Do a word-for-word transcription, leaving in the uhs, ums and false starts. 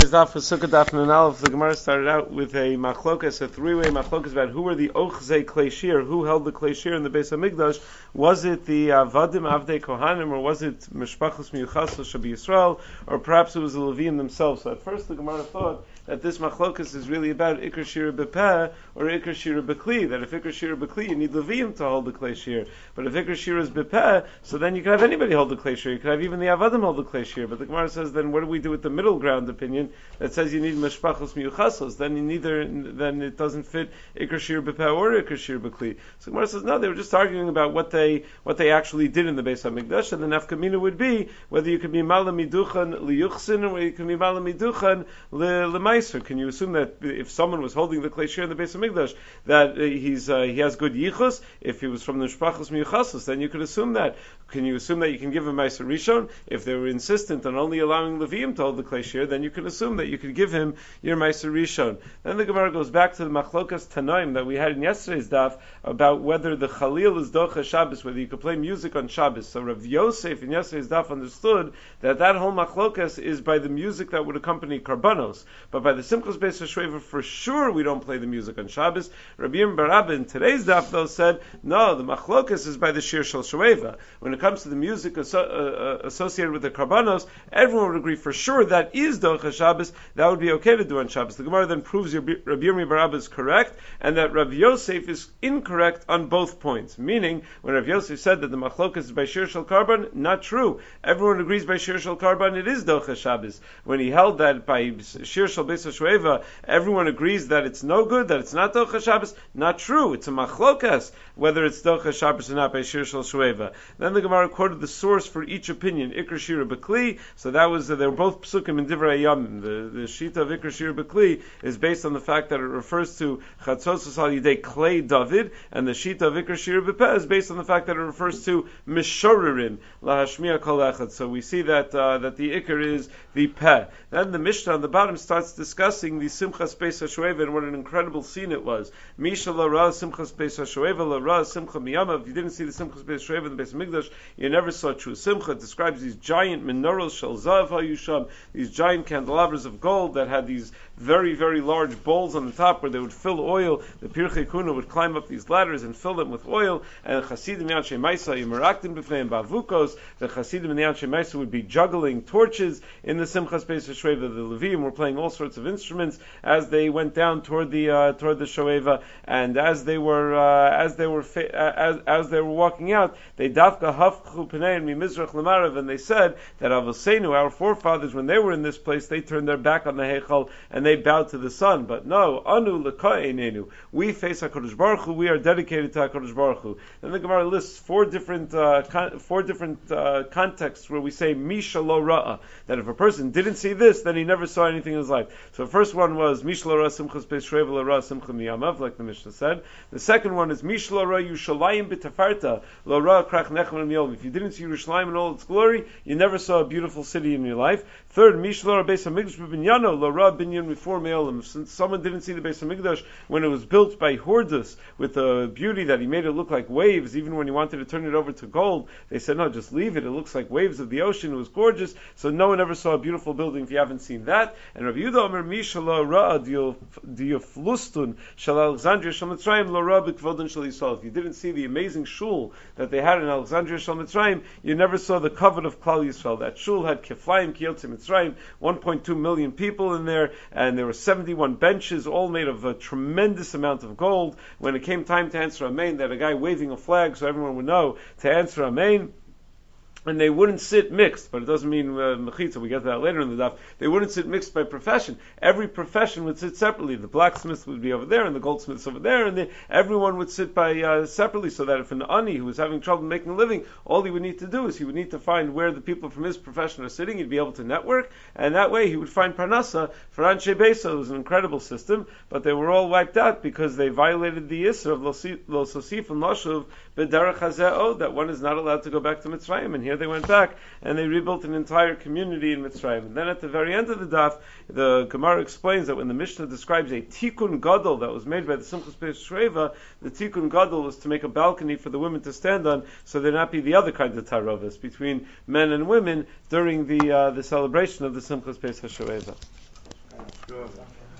Yesterday's daf was Sukkah daf and Aleph. The Gemara started out with a machlokas, a three-way machlokas about who were the ochzei klei shir, who held the klei shir in the Beis Hamikdash. Was it the avadim avdei kohanim, or was it mishpachos miyuchasos shabi Yisrael, or perhaps it was the Leviim themselves? So at first the Gemara thought that this machlokas is really about ikar shir b'peh or ikar shir b'kli. That if ikar shir b'kli, you need Leviim to hold the klei shir. But if ikar shir is b'peh, so then you could have anybody hold the klei shir. You could have even the avadim hold the klei shir. But the Gemara says, then what do we do with the middle ground opinion that says you need mishpachos miyuchasos? Then you neither, then it doesn't fit ikar shir b'peh or ikar shir b'kli. So the Gemara says, no, they were just arguing about what they what they actually did in the Beis Hamikdash, and the nafkamina would be whether you could be mala miduchan liyuchsin or whether you can be mala miduchan lemaiser. Can you assume that if someone was holding the klei shir in the Beis Hamikdash that uh, he's uh, he has good yichus? If he was from the mishpachos miyuchasos, then you could assume that. Can you assume that you can give him meiser rishon? If they were insistent on only allowing Leviim to hold the klei shir, then you can assume that you could give him your meiser rishon. Then the Gemara goes back to the machlokas tanoim that we had in yesterday's daf about whether the chalil is docha Shabbos, whether you could play music on Shabbos. So Rav Yosef in yesterday's daf understood that that whole machlokas is by the music that would accompany karbanos, but by the Simchas Beis HaShoeva for sure we don't play the music on Shabbos. Rabbi Yirm bar Abba in today's daf though said no, the machlokas is by the shir shel shoeva. When it comes to the music aso- uh, associated with the karbanos, everyone would agree for sure that is docha Shabbos. That would be okay to do on Shabbos. The Gemara then proves Rabbi Yirm bar Abba is correct and that Rav Yosef is incorrect on both points. Meaning, when Rav Yosef said that the machlokas is by shir shel karban, not true. Everyone agrees by shir shel karban it is docha Shabbos. When he held that by shir shel Beis HaShoeva, everyone agrees that it's no good, that it's not docha Shabbos. Not true. It's a machlokas whether it's docha Shabbos or not by shir shel shoeva. Then the Gemara quoted the source for each opinion, ikar shira b'kli. So that was uh, they were both psukim in divrei yamim. The the shita of ikar shira b'kli is based on the fact that it refers to chatzos al yidei klei David, and the shita of ikar shira b'peh is based on the fact that it refers to mishorerim lahashmiya kol echad. So we see that uh, that the ikar is the peh. Then the Mishnah on the bottom starts discussing the Simchas Beis HaShoeva and what an incredible scene it was. Misha la ra Simchas Beis HaShoeva la ra Simcha miyama. If you didn't see the Simchas Beis HaShoeva in the Beis HaMikdash, you never saw true Simcha. It describes these giant menorahs shel zav hayusham, these giant candelabras of gold that had these very, very large bowls on the top where they would fill oil. The Pirchei Kuna would climb up these ladders and fill them with oil, and Chasidim Yanshe Maisa Yimeraktim B'fneim Bavukos, the Chasidim and the Yanshe Maisa would be juggling torches in the Simchas Beis HaShoeva. The Leviim were playing all sorts of instruments as they went down toward the uh, toward the Shoeva, and as they were uh, as they were fa- as as they were walking out, they dafka hafchu pnei mi mizrach lemarav, and they said that Avosenu, our forefathers, when they were in this place, they turned their back on the Heichal and they bowed to the sun. But no, anu leka'enenu, we face HaKadosh Baruch Hu, we are dedicated to HaKadosh Baruch Hu. Then the Gemara lists four different uh, con- four different uh, contexts where we say misha lo ra'a, that if a person didn't see this, then he never saw anything in his life. So the first one was misha lo ra'a simchas beis shreiva lo ra'a simcha miyamav, like the Mishnah said. The second one is misha lo ra'a Yushalayim b'tefarta lo ra'a krach nechman miyom. If you didn't see Yerushalayim in all its glory, you never saw a beautiful city in your life. Third, misha lo ra'a beis hamikdash b'binyano lo ra'a binyan before me'olam. Since someone didn't see the Beis Hamikdash when it was built by Hordus with the beauty that he made it look like waves, even when he wanted to turn it over to gold, they said, no, just leave it. It looks like waves of the ocean. It was gorgeous. So no one ever saw a beautiful building if you haven't seen that. And Rav Yehuda Omer, Misha lo ra'a dioflustun shal Alexandria shal Mitzrayim lo ra'a b'kvodon shal Yisrael. If you didn't see the amazing shul that they had in Alexandria shal Mitzrayim, you never saw the covet of Klal Yisrael. That shul had keflayim kiyotze Mitzrayim, one point two million people in there, and there were seventy-one benches, all made of a tremendous amount of gold. When it came time to answer Amen, they had a guy waving a flag so everyone would know to answer Amen. And they wouldn't sit mixed, but it doesn't mean uh, mechitza. We get to that later in the daf. They wouldn't sit mixed by profession. Every profession would sit separately. The blacksmith would be over there, and the goldsmiths over there, and the, everyone would sit by uh, separately. So that if an ani who was having trouble making a living, all he would need to do is he would need to find where the people from his profession are sitting. He'd be able to network, and that way he would find parnasa for anshe beisa. It was an incredible system, but they were all wiped out because they violated the yisr of lo sosif and loshuv b'derech hazeh, that one is not allowed to go back to Mitzrayim. And here they went back and they rebuilt an entire community in Mitzrayim. And then at the very end of the daf, the Gemara explains that when the Mishnah describes a tikkun gadol that was made by the Simchas Beis HaShoeva, the tikkun gadol was to make a balcony for the women to stand on, so there not be the other kind of tarovas between men and women during the uh, the celebration of the Simchas Beis HaShoeva. Good.